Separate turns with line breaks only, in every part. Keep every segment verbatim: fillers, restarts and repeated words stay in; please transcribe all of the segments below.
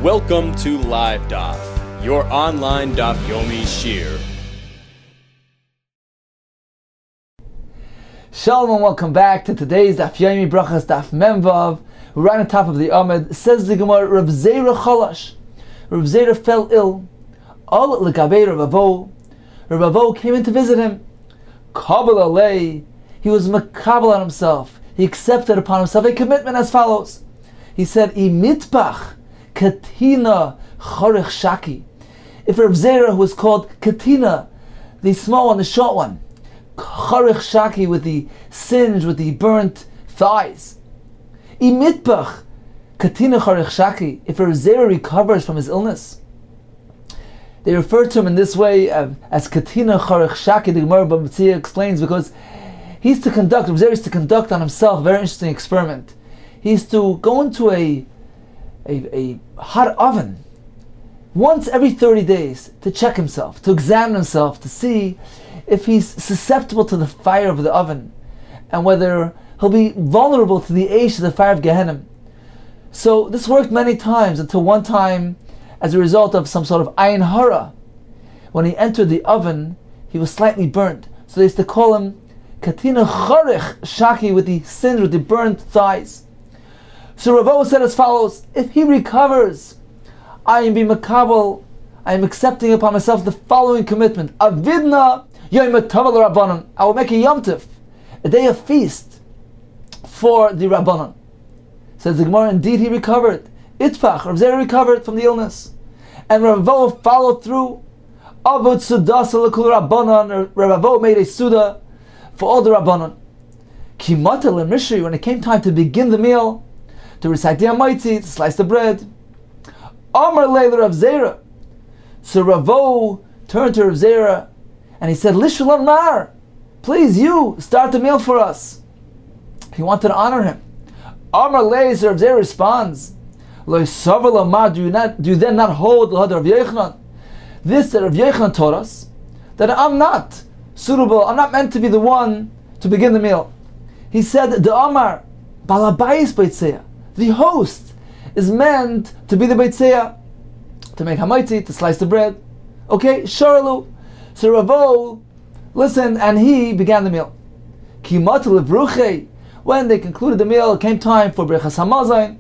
Welcome to Live Daf, your online Daf Yomi Shir.
Shalom and welcome back to today's Daf Yomi Brachas Daf Memvav. We're right on top of the Amud. Says the Gemara, Rav Zera Chalash. Rav Zera fell ill. All l'gabei Rav Avo. Rav Avo came in to visit him. Kabel alei. He was makabel on himself. He accepted upon himself a commitment as follows. He said, Imitbach Katina Chorich Shaki. If Rav Zera, who was called Katina, the small one, the short one, Chorich Shaki, with the singe, with the burnt thighs. Imitbach Katina Chorich Shaki. If Rav Zera recovers from his illness, they refer to him in this way uh, as Katina Chorich Shaki. The Gemara B'Metzia explains because he's to conduct, Rav Zera is to conduct on himself a very interesting experiment. He's to go into a A, a hot oven once every thirty days to check himself, to examine himself, to see if he's susceptible to the fire of the oven and whether he'll be vulnerable to the ash of the fire of Gehenna. So this worked many times until one time, as a result of some sort of ayin hara, when he entered the oven, he was slightly burnt. So they used to call him Katina Chorich Shaki, with the singed, with the burnt thighs. So Rav Avo said as follows: if he recovers, I am being makabel, I am accepting upon myself the following commitment. Avidna yom tov l'Rabbanan. I will make a Yom Tov, a day of feast for the Rabbanan. Says the Gemara, indeed he recovered. Itfach, Rav Zera recovered from the illness. And Rav Avo followed through. Avot sudas l'kul Rabbanan. Rav Avo made a suda for all the Rabbanan. Kimata l'mishri, when it came time to begin the meal, to recite the Amaiti, to slice the bread. Amar Leila Rav Zera. So Rav Avo turned to Rav Zera and he said, Lishulan Mar, please you start the meal for us. He wanted to honor him. Amar Leila, so Rav Zera responds, Lo Savala Mar, do you not do you then not hold the Rav Yochanan? This that Rav Yochanan taught us, that I'm not suitable, I'm not meant to be the one to begin the meal. He said, the Amar Balabayis Beitzeya, the host is meant to be the Beitzeya, to make hamaiti, to slice the bread. Okay, Sharalu. So Rav Avo listened and he began the meal. Kimatu lebruche. When they concluded the meal, it came time for Brechas Hamazon.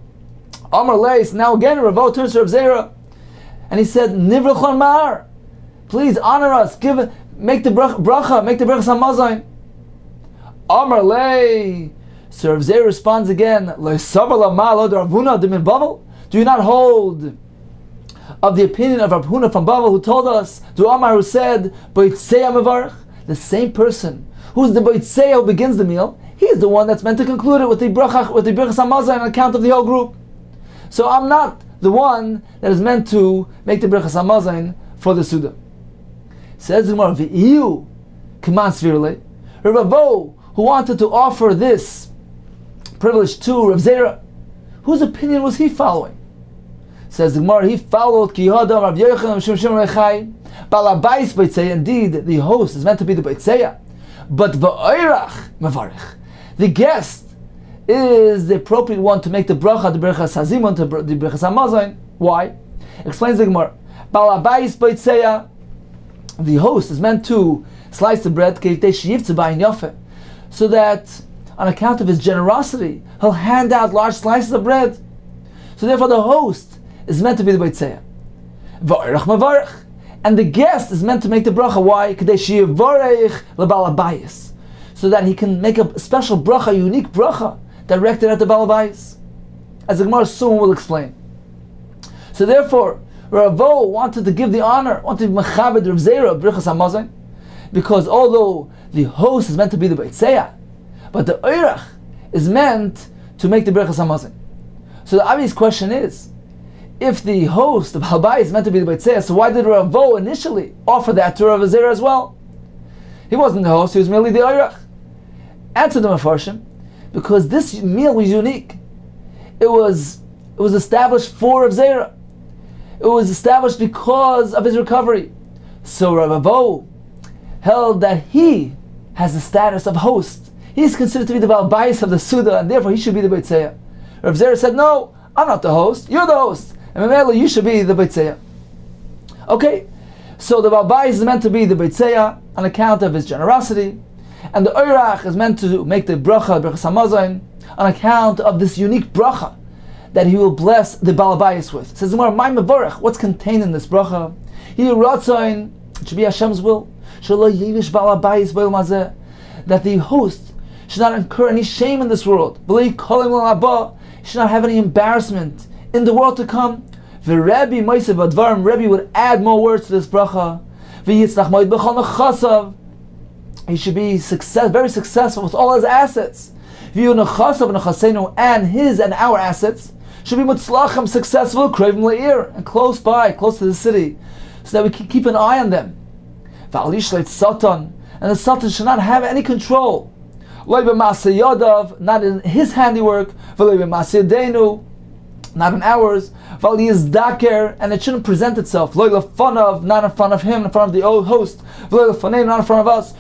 Amar Leis. Now again, Rav Avo turns to Rav Zera and he said, Nivrachon Mar, please honor us, give, make the bracha, make the Brechas Hamazon. Amar Leis. So Rav Zera responds again, do you not hold of the opinion of Rav Huna from Bavel, who told us, to Amar, who said, the same person who's the Boitseya who begins the meal, he's the one that's meant to conclude it with the bracha, with the Brechas Hamazon on account of the whole group. So I'm not the one that is meant to make the Brechas Hamazon for the Suda. Says the Gemara, V'iyu K'man Svirle, Rav Avo, who wanted to offer this privilege to Rav Zera, whose opinion was he following? Says the Gemara, he followed Ki Hadam Rav Yochanan Shum Shum Rechai Balabais Beitzeya. Indeed, the host is meant to be the Beitzeya, but Va'oirach Mavarich, the guest, is the appropriate one to make the bracha, the Brechas Hazimon, the Brechas Hamazon. Why? Explains the Gemara, Balabais Beitzeya, the host is meant to slice the bread so that on account of his generosity, he'll hand out large slices of bread. So therefore the host is meant to be the Beitzeya. And the guest is meant to make the bracha. Why? So that he can make a special bracha, a unique bracha, directed at the Balabayis, as the Gemara soon will explain. So therefore, Rav Avo wanted to give the honor, wanted to be Mechabed Rav Zera, Brechas Hamazon, because although the host is meant to be the Beitzeya, but the Oirach is meant to make the Brechas Hamazon. So the obvious question is, if the host, the Balbai, is meant to be the Beitzeya, so why did Rav Avo initially offer that to Rav Zera as well? He wasn't the host, he was merely the Oirach. Answer the Mefarshim, because this meal was unique. It was it was established for Rav Zera. It was established because of his recovery. So Rav Avo held that he has the status of host. He is considered to be the Balbayis of the Suda, and therefore he should be the Beitzeya. Rav Zera said, no, I'm not the host, you're the host. And Mamela, you should be the Beitzeiah. Okay, so the Baal Bayis is meant to be the Beitzeiah on account of his generosity, and the Oirach is meant to make the bracha, Birchas Hamazon, on account of this unique bracha that he will bless the Baal Bayis with. It says, what's contained in this bracha? He Ratzain, it should be Hashem's will, that the host should not incur any shame in this world. He should not have any embarrassment in the world to come. The Rebbe Moisef Advarim, Rebbe would add more words to this bracha. He should be success, very successful with all his assets. And his and our assets should be mutzlachim, successful, kravim le'ir, and close by, close to the city, so that we can keep an eye on them. Satan, and the Satan should not have any control. Not in his handiwork, not in ours, and it shouldn't present itself, not in front of him, in front of the old host, not in front of us.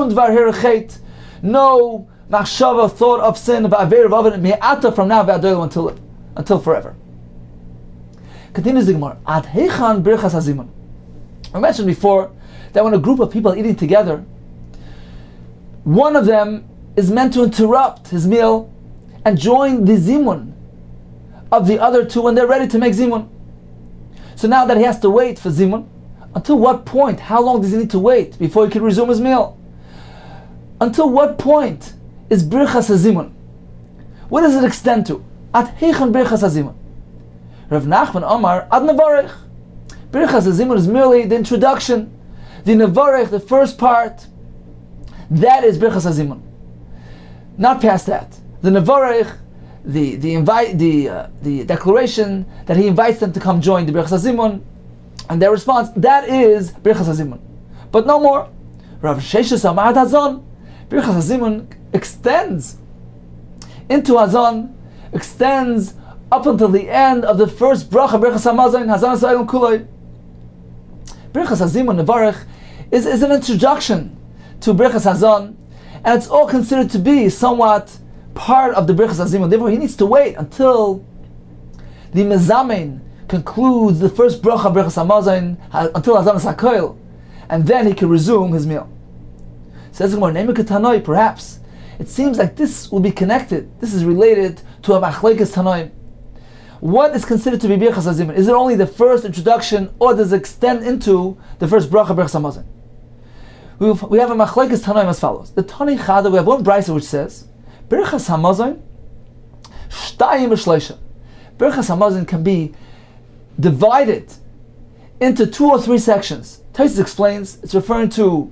No machshava, thought of sin, from now until until forever. Continues the Gemara. Ad heichan birchas hazimun. I mentioned before that when a group of people are eating together, one of them is meant to interrupt his meal and join the zimun of the other two when they're ready to make zimun. So now that he has to wait for zimun, until what point, how long does he need to wait before he can resume his meal? Until what point is birchas hazimun? What does it extend to? At heichan birchas hazimun. Rav Nachman Omar ad nevarech. Birchas hazimun is merely the introduction. The nevarech, the first part, that is birchas hazimun. Not past that. The nevarech, the the invite, the uh, the declaration that he invites them to come join the birchas hazimun, and their response, that is birchas hazimun. But no more. Rav Sheshes Amar ad hazon. Birchas hazimun extends into hazon, extends up until the end of the first bracha, Birchas Hamazon, Hazan Sa'ilum Kuloi. Birchas Hazimun Nevarech is, is an introduction to Birchas Hazon, and it's all considered to be somewhat part of the Birchas Hazimun. Therefore, he needs to wait until the Mezamen concludes the first bracha, Birchas Hamazon, until Hazan Sa'ilum, and then he can resume his meal. Says the Gemara, perhaps it seems like this will be connected. This is related to a machlekes tanoim. What is considered to be birchas hazimun? Is it only the first introduction, or does it extend into the first bracha, birchas hamazon? We have, we have a machlekes tanoim as follows. The Tani Chada, we have one brisa which says birchas hamazon shtayim v'shleisha. Birchas hamazon can be divided into two or three sections. Taisus explains it's referring to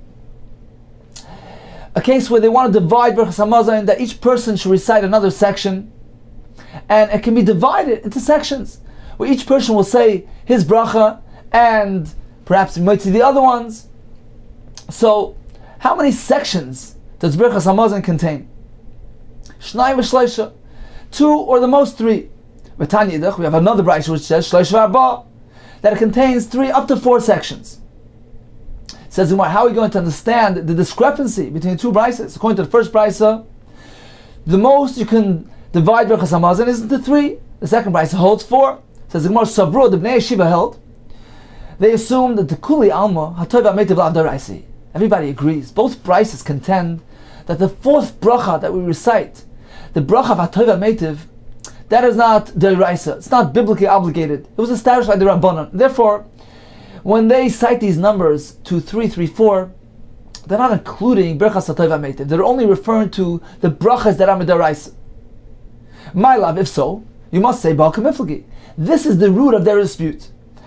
a case where they want to divide Birchas Hamazon, that each person should recite another section, and it can be divided into sections, where each person will say his bracha, and perhaps we might see the other ones. So, how many sections does Birchas Hamazon contain? Shnai v'shleisha, two or the most three. V'tanya idach, we have another brayso which says shleish v'arba, that it contains three up to four sections. Says, how are we going to understand the discrepancy between two brises? According to the first brisa, the most you can divide Birchas Hamazon is into three. The second brisa holds four. Says the Gemara Savru, the Bnei Yeshiva held. They assume that the Kuli Alma Hatov Ametiv Lav Daraisi. Everybody agrees. Both brises contend that the fourth bracha that we recite, the bracha of Hatov Ametiv, that is not Daraisa. It's not biblically obligated. It was established by the Rabbanon. Therefore, when they cite these numbers, two, three, three, four, they're not including Birchas Hatov Ametiv. They're only referring to the brachas that are Midaraisa. My love, if so, you must say Baal Kamiflagi. This is the root of their dispute.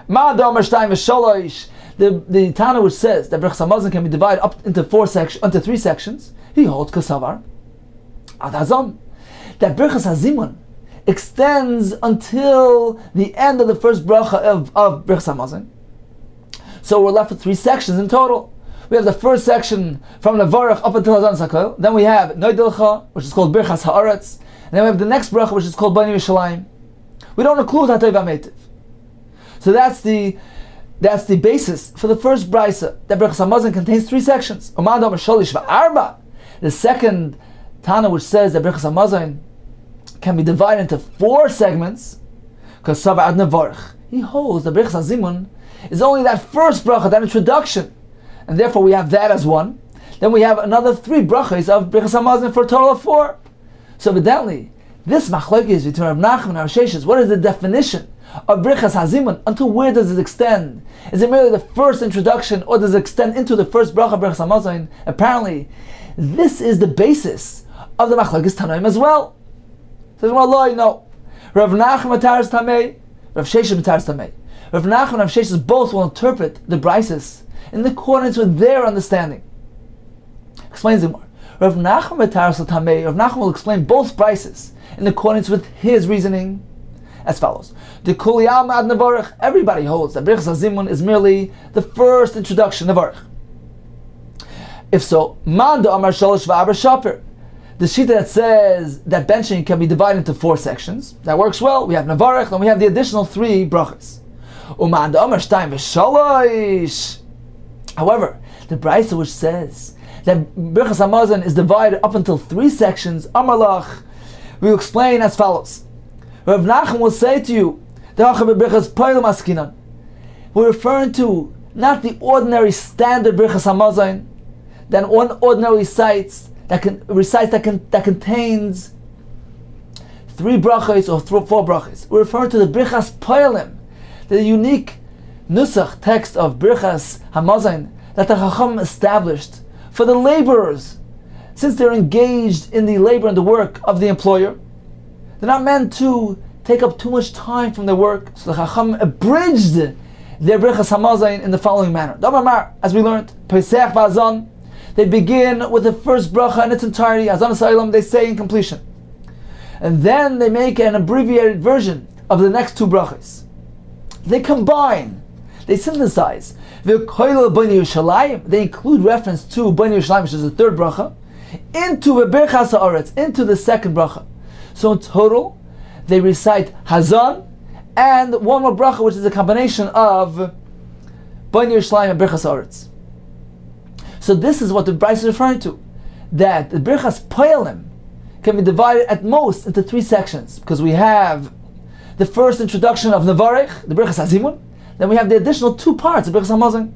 The, the Tana which says that Birchas Hamazon can be divided up into four sections, into three sections, he holds Kasavar Ad Hazon, that Birchas Hazimun extends until the end of the first bracha of, of Birchas Hamazon. So we're left with three sections in total. We have the first section from the Varach up until Hazan Sakol. Then we have Noidilcha, which is called Birchas Haaretz. And then we have the next bracha, which is called Bani Yishalayim. We don't include Hatov Ametiv. So that's the that's the basis for the first brisa, that Birchas Hamazon contains three sections. The second Tana, which says that Birchas Hamazon can be divided into four segments, because Sava Ad Nevarch. he holds the Birchas Hazimun is only that first bracha, that introduction, and therefore we have that as one. Then we have another three brachas of Birchas Hamazon for a total of four. So evidently, this machlokes between Rav Nachman and Rav Sheshes, what is the definition of Birchas Hazimun? Until where does it extend? Is it merely the first introduction, or does it extend into the first bracha of Birchas Hamazon? Apparently, this is the basis of the machlokes Tanoim as well. Says, well, Allah, no. Rav Nachman Mataris Tamei, Rav Sheshes Mataris Tamei. Rav Nachman and Rav Sheshes both will interpret the brises in accordance with their understanding. Explains it more. Rav Nachman Mataris Tamei, Rav Nachman will explain both brises in accordance with his reasoning as follows. The Kuli Alma Ad Nevarech, everybody holds that Birchas Hazimun is merely the first introduction of Nevarech. If so, Manda Amar Shalosh V'Arba Shaper, the shita that says that benching can be divided into four sections, that works well. We have Nevarech, and we have the additional three brachas. Umanda Amar Shtayim V'Shalosh. However, the brisa which says that Birchas Hamazon is divided up until three sections, Amar Lach, we will explain as follows. Rav Nachman will say to you, we're referring to not the ordinary standard Birchas Hamazon that one ordinary recites that can recites that can that contains three brachas or th- four brachas. We're referring to the Birchas Poyalim, the unique nusach text of Birchas Hamazon that the Chacham established for the laborers, since they're engaged in the labor and the work of the employer. They're not meant to take up too much time from their work, so the Chacham abridged their Birchas Hamazon in the following manner. As we learned, Pesach V'Azon, they begin with the first bracha in its entirety, Azan Sa'ilam, they say in completion. And then they make an abbreviated version of the next two brachas. They combine, they synthesize. They include reference to Bnei Yerushalayim, which is the third bracha, into the Birchas Haaretz, into the second bracha. So in total, they recite Hazan and one more bracha, which is a combination of Bnei Yerushalayim and Birchas Haaretz. So this is what the Bryce is referring to, that the Birchas Poyalim can be divided at most into three sections, because we have the first introduction of Nevarech, the Birchas Hazimun, then we have the additional two parts of Birchas Hamazon.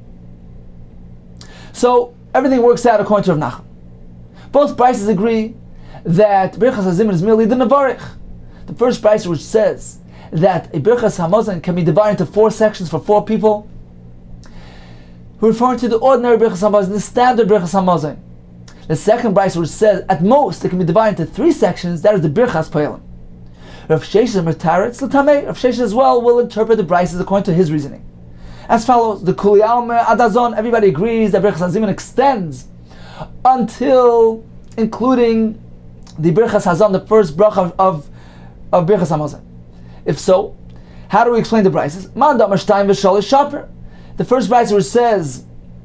So everything works out according to Rav Nachman. Both Bryces agree that Birchas Hazimun is merely the Nevarech. The first Bryce which says that a Birchas Hamazon can be divided into four sections for four people, we're referring to the ordinary Birchas Hamazon, the standard Birchas Hamazon. The second Bryce which says at most it can be divided into three sections, that is the Birchas Poyalim. Rav Sheshes and Mataritz L'Tamei, Rav Sheshes as well will interpret the Bryces according to his reasoning. As follows, the Kuli Alma Adazon, everybody agrees that Birchas Hazimun extends until including the Birchas Hazan, the first bracha of, of, of Birchas Hamazon. If so, how do we explain the Bryces? Manda Mashtayim V'Shalosh Shaper. The first Bryce which says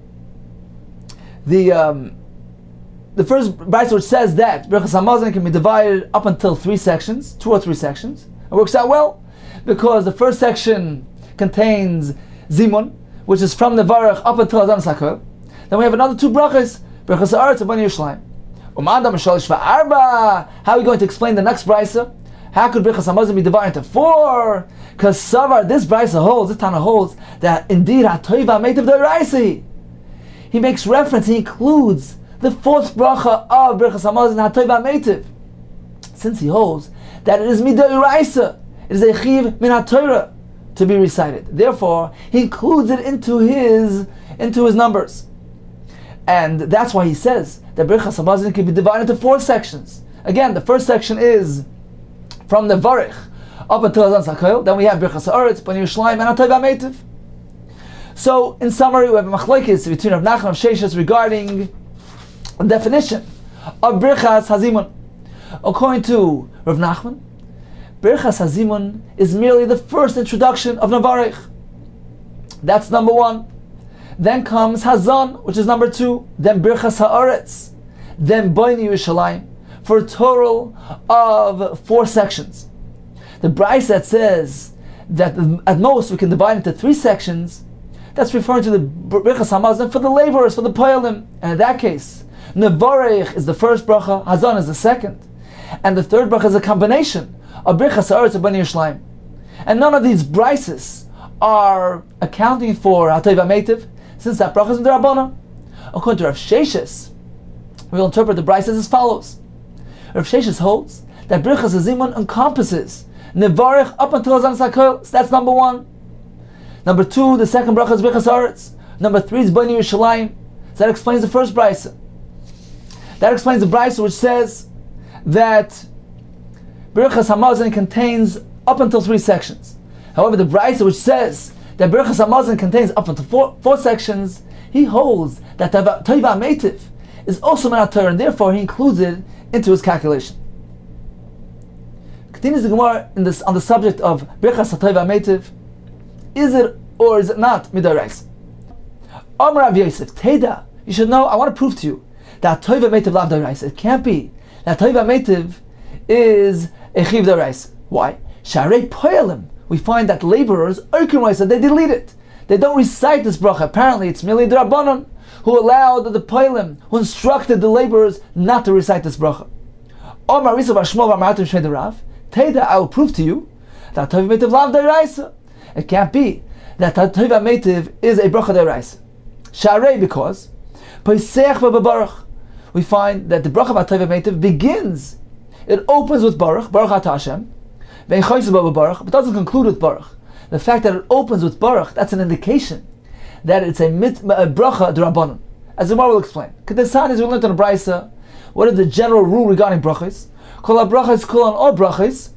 the um, the first Bryce which says that Birchas Hamazon can be divided up until three sections, two or three sections. It works out well because the first section contains Zimun, which is from the Varach up until Azan Sakol. Then we have another two brachas, Birchas Haaretz and Bnei Yerushalayim. Umanda Mishalish Va'arba. How are we going to explain the next Bryce? How could Birchas Hamazon be divided into four? Because Savar, this Bryce holds, this Tana holds, that indeed HaToiva Meitiv D'Oraisa. He makes reference, he includes the fourth bracha of Birchas Hamazon, HaToiva Meitiv. Since he holds that it is Mid'Oraisa, it is a Chiv Min HaTorah to be recited. Therefore, he includes it into his into his numbers. And that's why he says that Birchas Hamazon can be divided into four sections. Again, the first section is from the Varich up until Azan Sakol. Then we have Birchas Haaretz, Bnei Yerushalayim, and HaToiva Meitiv. So, in summary, we have a machlokes between Rav Nachman and Rav Sheshes regarding the definition of Birchas Hazimun. According to Rav Nachman, Birchas Hazimun is merely the first introduction of Nevarech. That's number one. Then comes Hazan, which is number two. Then Birchas Haaretz. Then Bnei Yerushalayim, for a total of four sections. The Bryce that says that at most we can divide into three sections, that's referring to the Birchas Hamazon for the laborers, for the Poyalim. And in that case, Nevarech is the first bracha, Hazan is the second. And the third bracha is a combination of Birchas Haaretz and Bnei Yerushalayim. And none of these Bryces are accounting for Hatayva Meitiv, since that bracha is D'Rabbanan. According to Rav Sheshes, we will interpret the Brisa as follows. Rav Sheshes holds that Birchas Hazimun encompasses Nevarech up until Hazan Sakol. So that's number one. Number two, the second bracha is Birchas Haaretz. Number three is Bnei Yerushalayim. So that explains the first Brisa. That explains the Brisa which says that Birchas Hamazon contains up until three sections. However, the Brisa which says that Birchas Hamazon contains up until four, four sections, he holds that Toiva Meitiv is also Menat Torah, and therefore he includes it into his calculation. Continues the Gemara in this, on the subject of Birchas Toiva Meitiv. Is it or is it not Midarais? Amar Rav Yosef, Teda, you should know, I want to prove to you that Toiva Meitiv Lav Darais. It can't be that Toiva Meitiv is a Chiv Darais. Why? Sharei Poyalim. We find that laborers, Oikim they delete it. They don't recite this bracha. Apparently, it's merely the Rabbanon who allowed the Poyalim, who instructed the laborers not to recite this bracha. Omar Risa Bar Shmuel Bar Maratim Shmei Rav, Teda, I will prove to you that Toiva Meitiv Lav Darais. It can't be that Toiva Meitiv is a bracha Darais. Sharei, because Pesach v'Baruch, we find that the bracha of Toiva Meitiv begins. It opens with Baruch, Baruch Atah Hashem, but doesn't conclude with Baruch. The fact that it opens with Baruch, that's an indication that it's a, mit, a bracha d'Rabbanan. As the Gemara will explain. Kedesan is we learned on the Brisa, what is the general rule regarding brachas? Kol ha-brachas kol on all brachas,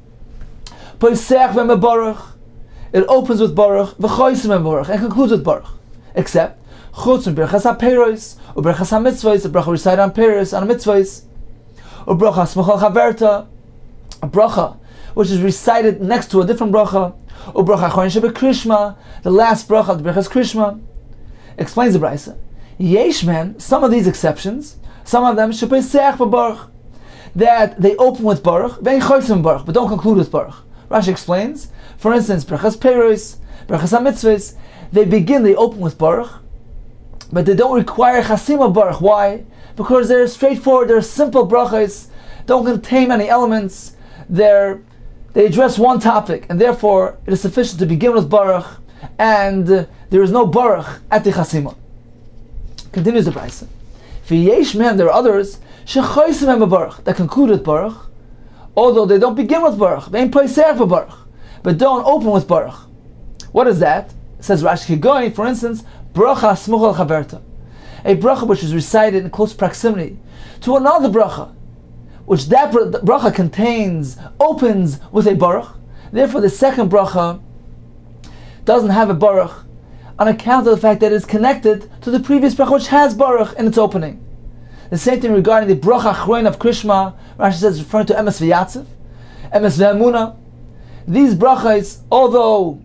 Pesach v'Baruch. It opens with Baruch, v'choysim v'Baruch, and concludes with Baruch. Except, chutz from Birchas ha-Peiros, or Birchas ha-Mitzvahs, a bracha recited on Peiros, on Mitzvahs, or bracha smuchal chaverta, a bracha which is recited next to a different bracha, or bracha achronin shebekrishma, the last bracha of the Birchas Krishma. Explains the Brisa. Yesh men, some of these exceptions, some of them shepesech v'Baruch, that they open with Baruch, ve'in choysim Baruch, but don't conclude with Baruch. Rashi explains, for instance, Birchas Peiros, Birchas ha-Mitzvahs, they begin, they open with Baruch, but they don't require Chasima Baruch. Why? Because they're straightforward, they're simple brachas, don't contain many elements, they're, they address one topic, and therefore it is sufficient to begin with Baruch, and uh, there is no Baruch at the Chasima. Continues the Brisa. For Yesh Mem, there are others, Shechoysim Mem Baruch, that conclude with Baruch, although they don't begin with Baruch, they ain't Pesach for Baruch, but don't open with Baruch. What is that? It says Rashi Kigoy, for instance, bracha smuchal chaverta, a bracha which is recited in close proximity to another bracha, which that bracha contains, opens with a baruch. Therefore, the second bracha doesn't have a baruch on account of the fact that it is connected to the previous bracha, which has baruch in its opening. The same thing regarding the bracha achroin of Krishma. Rashi says, referring to emes v'yatziv, emes v'emuna. These brachas, although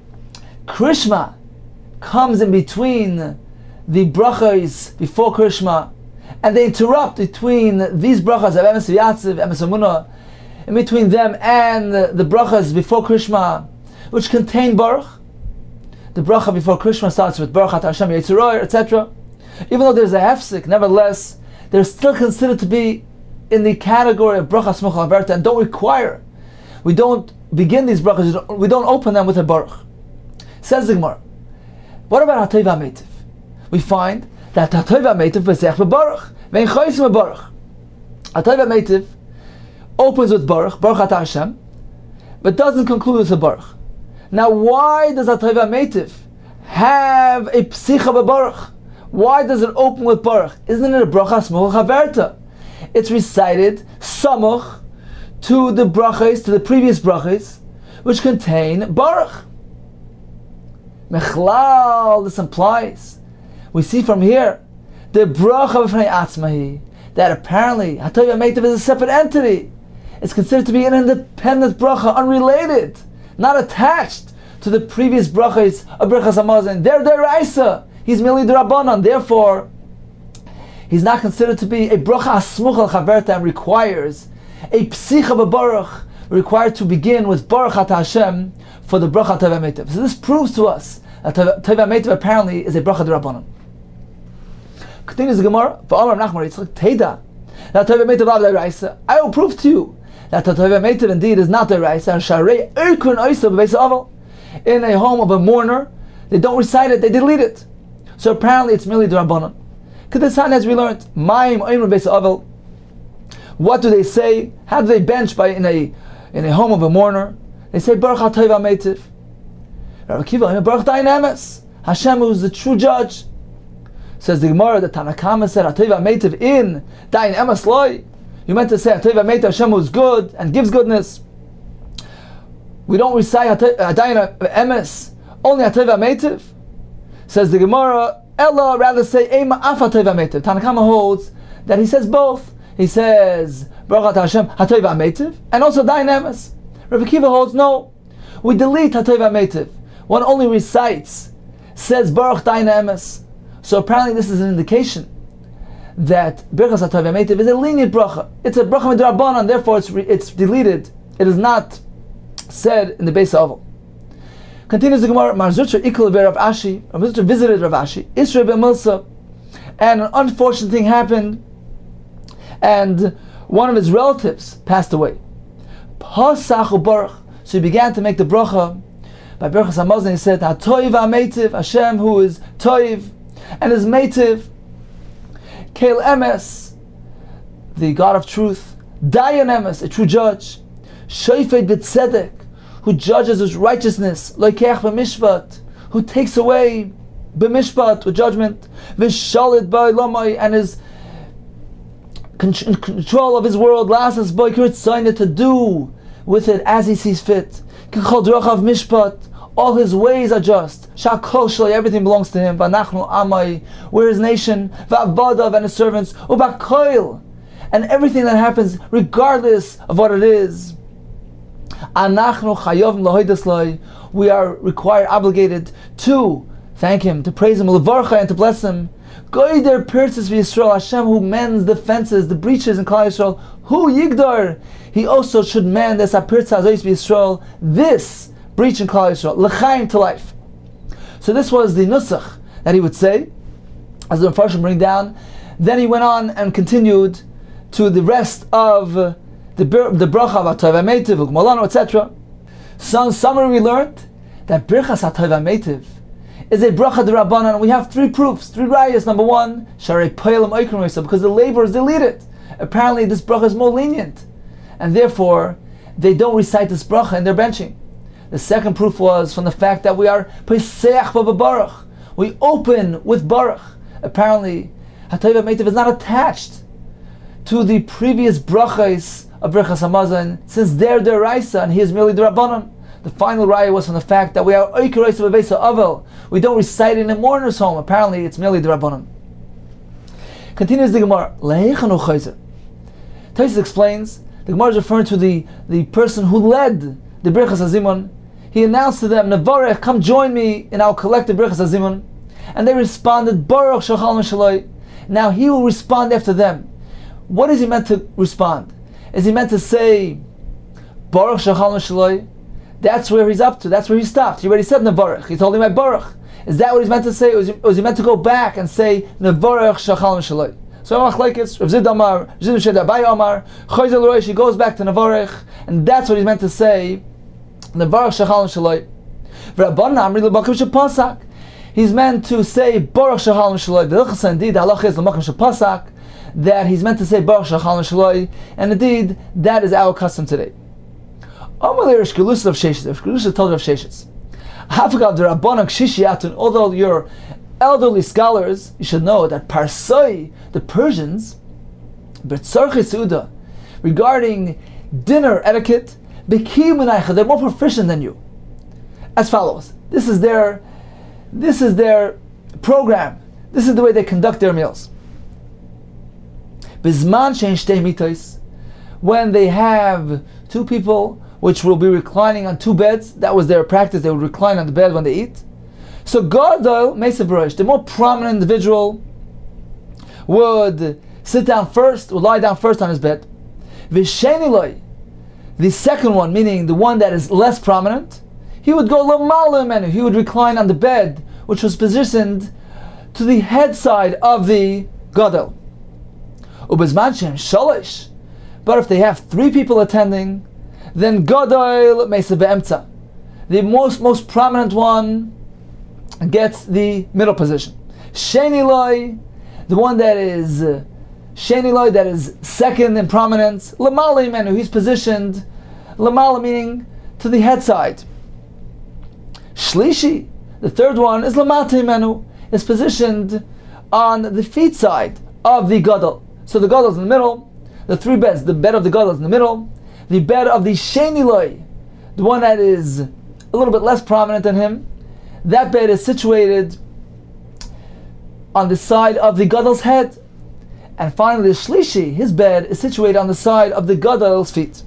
Krishma comes in between the brachas before Krishma, and they interrupt between these brachas of emes v'yatziv, emes v'emuna, in between them and the brachas before Krishma, which contain baruch. The bracha before Krishma starts with Baruch Atah Hashem Yitzroy, et cetera. Even though there's a hefsek, nevertheless, they're still considered to be in the category of bracha smuchal chaverta and don't require. We don't begin these brachas, we don't open them with a baruch. Says the Gemara, what about Hatayva Meitiv? We find that Hatayva Meitiv v'sech v'baruch, v'ein choysim v'baruch. Hatayva Meitiv opens with Baruch, Baruch Atah Hashem, but doesn't conclude with a baruch. Now, why does Hatayva Meitiv have a psicha b'baruch? Why does it open with Baruch? Isn't it a bracha smuchal chaverta? It's recited samuch to the brachas, to the previous brachas, which contain Baruch. Mechlal, this implies, we see from here, the bracha b'fnei atzmahi, that apparently Hatayva Meitiv is a separate entity. It's considered to be an independent bracha, unrelated, not attached to the previous brachas of Birchas Hamazon. They're deraisa. He's merely the Rabbanon. Therefore, he's not considered to be a bracha asmuchal chaverta and requires a psicha b'baruch, required to begin with Baruch Atah Hashem for the bracha Toiva Meitiv. So this proves to us that Toiva Meitiv apparently is a bracha d'Rabbanan. Continues the Gemara, V'amar Nachman Yitzchak Teda, that Toiva Meitiv lav deraisa. I will prove to you that Toiva Meitiv indeed is not deraisa, and Sharei Erkun Oisa b'Beis Aval. in a home of a mourner, they don't recite it, they delete it. So apparently it's merely D'Rabbanan. Kedesan, as we learned, Ma'im Oimru Beis Avel. What do they say? How do they bench by in a in a home of a mourner? They say Baruch HaTov HaMeitiv. Rabbi Akiva, Baruch Dayan Emes. Hashem, who is the true judge. Says the Gemara, the Tanna Kama said HaTov HaMeitiv in Dayan Emes Loi. You meant to say HaTov HaMeitiv, Hashem who is good and gives goodness. We don't recite Dayan Emes, only HaTov HaMeitiv. Says the Gemara, Ella rather say Ema Af HaTov HaMeitiv. Tanna Kama holds that he says both. He says Baruch Hashem HaTov HaMeitiv and also Dayan Emes. Rabbi Akiva holds no. We delete HaTov HaMeitiv. One only recites, says Baruch Dayan Emes. So apparently this is an indication that Birchas HaTov HaMeitiv is a lenient bracha. It's a bracha midrabanan, therefore it's re, it's deleted. It is not said in the Beis Ovel. Continues the Gemara, Mar Zutra Ikul Rav Ashi. Rav Zutra visited Rav Ashi, Isra ben Milsa, and an unfortunate thing happened, and one of his relatives passed away. Pasachu Baruch. So he began to make the bracha by Birchas Hamazon. He said, HaToiv HaMeitiv, Hashem who is Toiv, and his Meitiv, Keil Emes, the God of truth, Dayan Emes, a true judge, Shoifet B'Tzedek, who judges with righteousness, Loikech B'Mishpat, who takes away B'Mishpat with judgment, V'Shalit B'Olamai, and his control of his world, Lasas B'Kirit to do with it as he sees fit. K'chol Drochav Mishpat, all his ways are just. Shakol Shalai, everything belongs to him. V'Anachnu Amai, we're his nation. V'Abadav, and his servants. U'Bakoil, and everything that happens, regardless of what it is. Anachnu Chayovim Lahoidas Lai, we are required, obligated to thank him, to praise him, Levarcha, and to bless him. Goider Pirtzis V'Yisrael, Hashem who mends the fences, the breaches in Klal Yisrael. Hu Yigdar, he also should mend this Apirtza Azois V'Yisrael, this breach in Klal Yisrael, L'chaim, to life. So this was the nusach that he would say, as the Mepharshim bring down. Then he went on and continued to the rest of uh, the the bracha of HaTov HaMeitiv, U'Gmalano, et cetera. So in summary, we learned that Birchas HaTov HaMeitiv is a bracha d'Rabbanan. We have three proofs, three rayas. Number one, Sharei Poelim Oikrim Reisa, because the labor is deleted. Apparently, this bracha is more lenient, and therefore they don't recite this bracha in their benching. The second proof was from the fact that we are Peseach Baruch. We open with Baruch. Apparently, HaTov HaMeitiv is not attached to the previous brachas of Birchas Hamazon, since they're deraisa and he is merely D'Rabbanan. The final raya was from the fact that we are Oikar Reisa B'Beis Avel. We don't recite it in a mourner's home. Apparently, it's merely D'Rabbanan. Continues the Gemara. Le'echanu Chayzer. Taisus explains, the Gemara is referring to the, the person who led the Birchas Hazimon. He announced to them, Nevarech, come join me in our collective Birchas Hazimon. And they responded, Baruch Shachal Meshaloi. Now he will respond after them. What is he meant to respond? Is he meant to say, Baruch Shachal Meshaloi? That's where he's up to, that's where he stopped. He already said Nevarech. He told him, my Baruch. Is that what he's meant to say? Or was he, or was he meant to go back and say, Nevarech Shachal Meshaloi? So Machlekes, Rav Zid Amar, Rav Zid Meshad Abai Amar, Chayzel Roish, he goes back to Nevarech, and that's what he's meant to say, Nevarech Shachal Meshaloi. V'Rabbanan Amri L'Makom Shepasak. He's meant to say Baruch Shachal Meshaloi. The Hilchos, indeed, the halacha is L'Makom Shepasak, that he's meant to say Baruch Shachal Meshaloi, and indeed, that is our custom today. Amalei Rish Gelusa of Sheshes. Rish Gelusa told of Sheshes. Hafagav the Rabbanan Kshishiyatun. Although you're elderly scholars, you should know that Parsoi, the Persians, B'tzarchei Seuda, regarding dinner etiquette, B'ki Menaycha, they're more proficient than you. As follows. This is their, this is their program. This is the way they conduct their meals. Bizman shein shtei mitos, when they have two people which will be reclining on two beds, that was their practice, they would recline on the bed when they eat. So Gadol Mesa Baruch, the more prominent individual, would sit down first, would lie down first on his bed. V'sheni loy, the second one, meaning the one that is less prominent, he would go l'mala menu, he would recline on the bed, which was positioned to the head side of the Gadol. Ubezman shem shalish, but if they have three people attending, then Gadol Mesa Be'emtza, the most most prominent one gets the middle position. Sheni Loi, the one that is uh, Sheni Loi, that is second in prominence. Lamala Imenu, he's positioned Lamala, meaning to the head side. Shlishi, the third one, is Lamata Imenu, is positioned on the feet side of the Gadol. So the Gadol is in the middle, the three beds, the bed of the Gadol is in the middle, the bed of the Sheni Loi, the one that is a little bit less prominent than him, that bed is situated on the side of the Gadol's head. And finally, the Shlishi, his bed, is situated on the side of the Gadol's feet.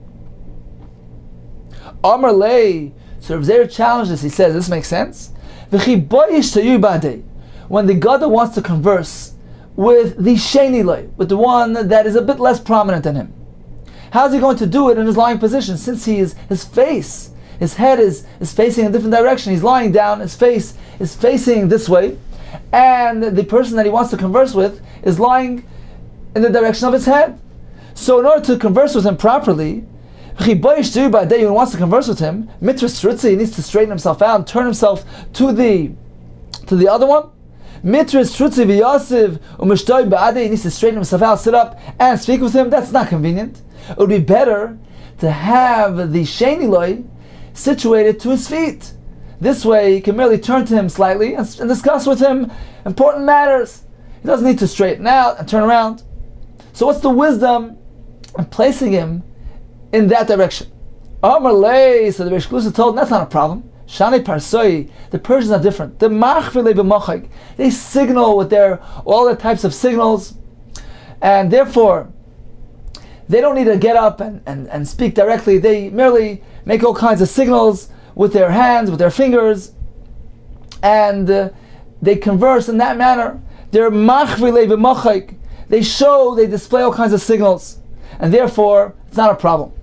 Amar Lei, so Rav Zera challenges, he says, this makes sense. When the Gadol wants to converse with the Sheni Loi, with the one that is a bit less prominent than him, how is he going to do it in his lying position? Since he is, his face, his head is, is facing a different direction, he's lying down, his face is facing this way, and the person that he wants to converse with is lying in the direction of his head. So in order to converse with him properly, when he wants to converse with him, Mitras Ritzi, he needs to straighten himself out and turn himself to the to the other one. Mitras Ritzi v'yasiv u'mishtoi ba'adei, he needs to straighten himself out, sit up and speak with him. That's not convenient. It would be better to have the Sheni Loi situated to his feet. This way he can merely turn to him slightly and, and discuss with him important matters. He doesn't need to straighten out and turn around. So what's the wisdom in placing him in that direction? Amar Lei, so the Reish Galusa told him, that's not a problem. Shani Parsoi, the Persians are different. The Machvile b'machag, they signal with their all their types of signals, and therefore they don't need to get up and, and, and speak directly. They merely make all kinds of signals with their hands, with their fingers, and uh, they converse in that manner. They're Machvile b'machag. They show, they display all kinds of signals, and therefore it's not a problem.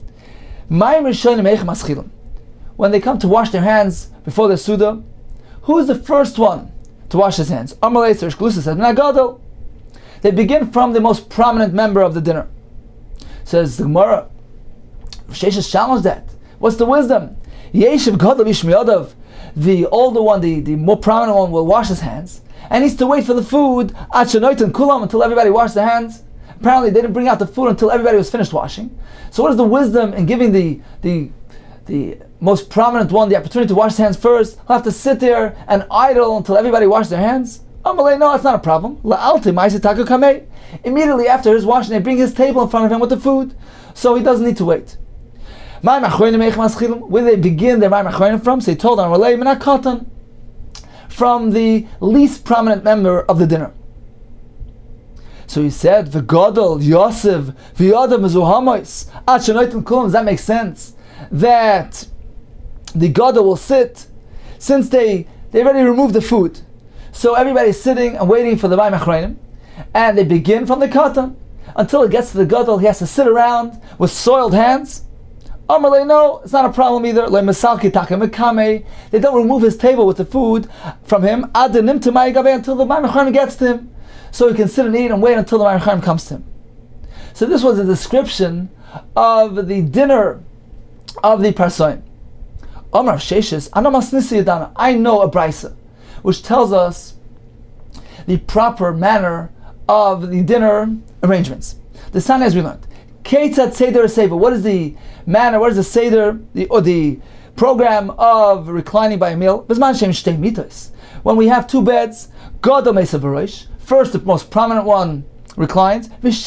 When they come to wash their hands before the Suda, who is the first one to wash his hands? Amalei Reish Galusa said, Nagadol. They begin from the most prominent member of the dinner. Says the Gemara, Sheshes challenged that. What's the wisdom? Yeshiv Gadol Yishmiyadav, the older one, the, the more prominent one, will wash his hands, and needs to wait for the food Achanoit Kulam, until everybody washed their hands. Apparently they didn't bring out the food until everybody was finished washing. So what is the wisdom in giving the the the most prominent one the opportunity to wash his hands first? He'll have to sit there and idle until everybody washes their hands? Amalei, no, it's not a problem. Immediately after his washing, they bring his table in front of him with the food, so he doesn't need to wait. Where do they begin their Ma'am Achronim from? So he told Amalei, Menakatan, from the least prominent member of the dinner. So he said, V'gadol, Yosef, V'yadav mezuhamois, Ad shenoitim kulam. Does that make sense? That the Gadol will sit, since they, they already removed the food. So everybody's sitting and waiting for the Ma'am Achronim, and they begin from the Katan. Until it gets to the Gadol, he has to sit around with soiled hands. Amalei, no, it's not a problem either. They don't remove his table with the food from him until the Ma'am Achronim gets to him, so he can sit and eat and wait until the Ma'am Achronim comes to him. So this was a description of the dinner of the Parsoim. Amar Sheshes, I know a brisa which tells us the proper manner of the dinner arrangements. The Sana, as we learned, Ketzat Seder Seder. What is the manner? What is the Seder, the, or the program of reclining by a meal? When we have two beds, Gadol Mesa Barosh. First, the most prominent one reclines, and the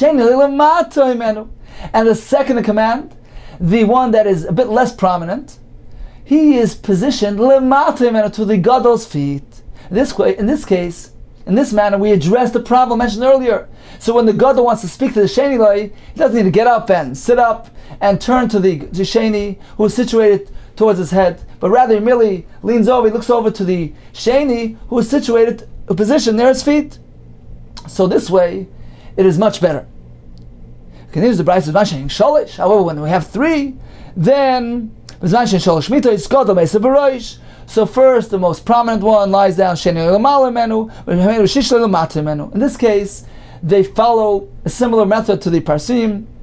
second in command, the one that is a bit less prominent, he is positioned to the Gadol's feet. In this way, in this case, in this manner, we address the problem mentioned earlier. So when the Gadol wants to speak to the Sheni Loi, he doesn't need to get up and sit up and turn to the, the Sheni who is situated towards his head, but rather he merely leans over, he looks over to the Sheni who is situated, a position near his feet. So this way, it is much better. Continues the Brayso Shalish. However, when we have three, then so first, the most prominent one lies down. In this case, they follow a similar method to the Parsim,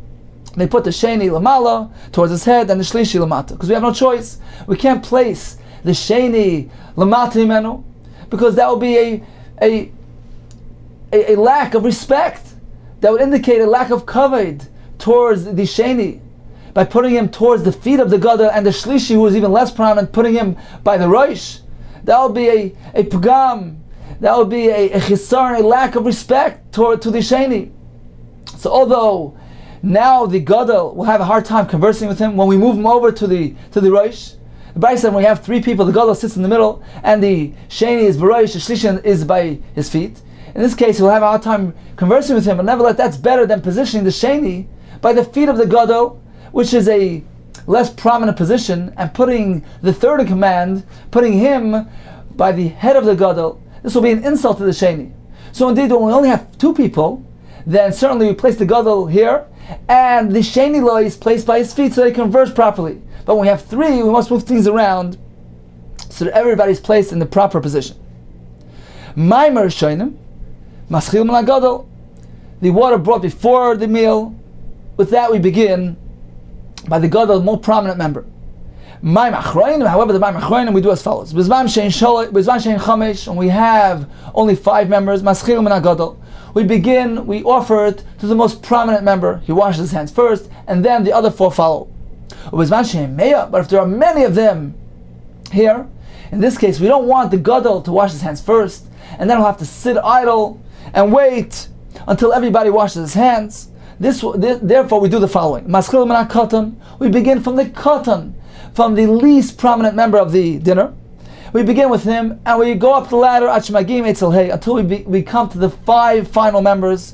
they put the Sheni Lamala towards his head and the Shlishi Lamata. Because we have no choice. We can't place the Sheni Lamata Imenu, because that would be a, a, a, a lack of respect. That would indicate a lack of kavod towards the Sheni. By putting him towards the feet of the Gadol, and the Shlishi, who is even less prominent, putting him by the Rosh, that would be a, a pagam, that would be a, a chisar, a lack of respect toward to the Sheni. So although now the Gadol will have a hard time conversing with him, when we move him over to the to the Rosh, the Bryce said when we have three people, the Gadol sits in the middle, and the Sheni is Barosh, the Shlishi is by his feet. In this case, he'll have a hard time conversing with him, but nevertheless, that's better than positioning the Sheni by the feet of the Gadol, which is a less prominent position, and putting the third in command, putting him by the head of the Gadol. This will be an insult to the Sheni. So indeed, when we only have two people, then certainly we place the Gadol here, and the Sheni Lo is placed by his feet so they converse properly. But when we have three, we must move things around so that everybody's placed in the proper position. Maimer Shoinim, Maschil Min HaGadol, the water brought before the meal. With that we begin by the Gadol, the more prominent member. Maim Achroinim, however, the Maim Achroinim we do as follows. Bizman Shein Chamesh, and we have only five members, Maschil Min HaGadol. We begin, we offer it to the most prominent member. He washes his hands first, and then the other four follow. But if there are many of them here, in this case, we don't want the Gadol to wash his hands first, and then he'll have to sit idle and wait until everybody washes his hands. This, this therefore, we do the following: Maschil Min HaKatan. We begin from the Katan, from the least prominent member of the dinner. We begin with him, and we go up the ladder until we, be, we come to the five final members.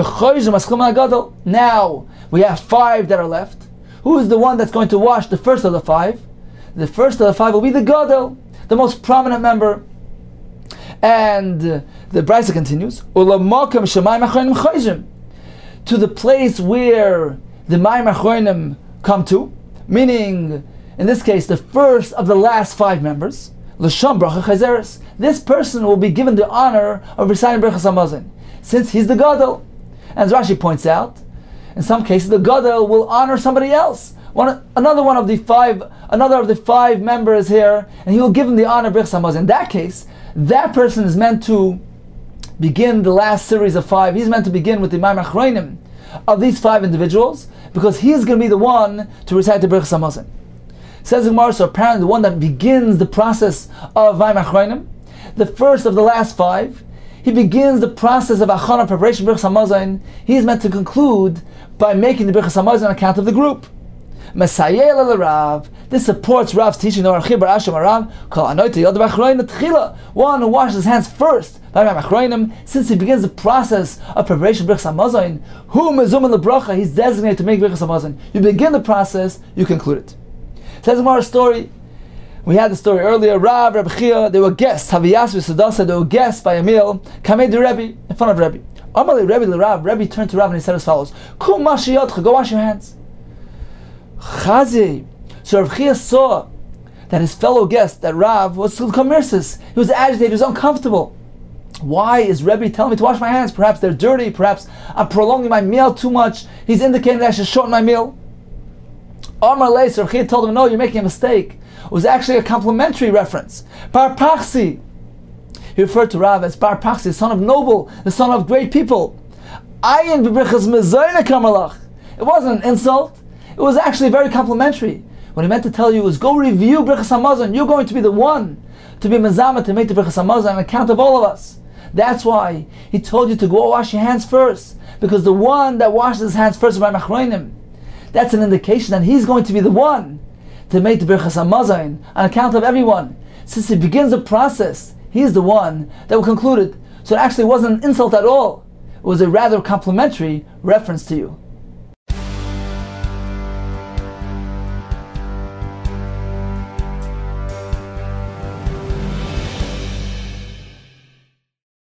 Now we have five that are left. Who is the one that's going to wash the first of the five? The first of the five will be the Gadol, the most prominent member. And uh, the Brisa continues, to the place where the Maim Achronim come to, meaning, in this case, the first of the last five members. L'sham bracha chazeres. This person will be given the honor of reciting Birchas Hamazon, since he's the Gadol. As Rashi points out, in some cases the Gadol will honor somebody else, one, another one of the five, another of the five members here, and he will give him the honor of Birchas Hamazon. In that case, that person is meant to begin the last series of five. He's meant to begin with the Maim Achronim of these five individuals, because he is going to be the one to recite the Birchas Hamazon. Says the Gemara, so apparently the one that begins the process of Maim Achronim, the first of the last five, he begins the process of Achana, preparation of Birchas Hamazon. He is meant to conclude by making the Birchas Hamazon on account of the group. Mesayel el Rav. This supports Rav's teaching. One who washes his hands first by Maim Achronim, since he begins the process of preparation of Birchas Hamazon. Who mezumin lebracha? He's designated to make Birchas Hamazon. You begin the process, you conclude it. Says more story. We had the story earlier. Rav, Rabbi Chia, they were guests. Haviyas v'Sadasa, they were guests by a meal. Kamei de Rebbe, in front of Rebbe. Amali Rebbe le Rav. Rebbe turned to Rav and he said as follows: Kum mashiyotcha, go wash your hands. Chazi. So Rabbi Chia saw that his fellow guest, that Rav, was kamirsis. He was agitated. He was uncomfortable. Why is Rebbe telling me to wash my hands? Perhaps they're dirty. Perhaps I'm prolonging my meal too much. He's indicating that I should shorten my meal. Amar Leis, Rav Chia told him, no, you're making a mistake. It was actually a complimentary reference. Bar Pachsi. He referred to Rav as Bar Pachsi, the son of noble, the son of great people. Ayin b'brichas mezayna kamalach. It wasn't an insult. It was actually very complimentary. What he meant to tell you was, go review Birchas Hamazon. You're going to be the one to be mezama to make the Birchas Hamazon on account of all of us. That's why he told you to go wash your hands first, because the one that washes his hands first is Maim Achronim. That's an indication that he's going to be the one to make the Birchas Hamazon on account of everyone. Since he begins the process, he is the one that will conclude it. So it actually wasn't an insult at all. It was a rather complimentary reference to you.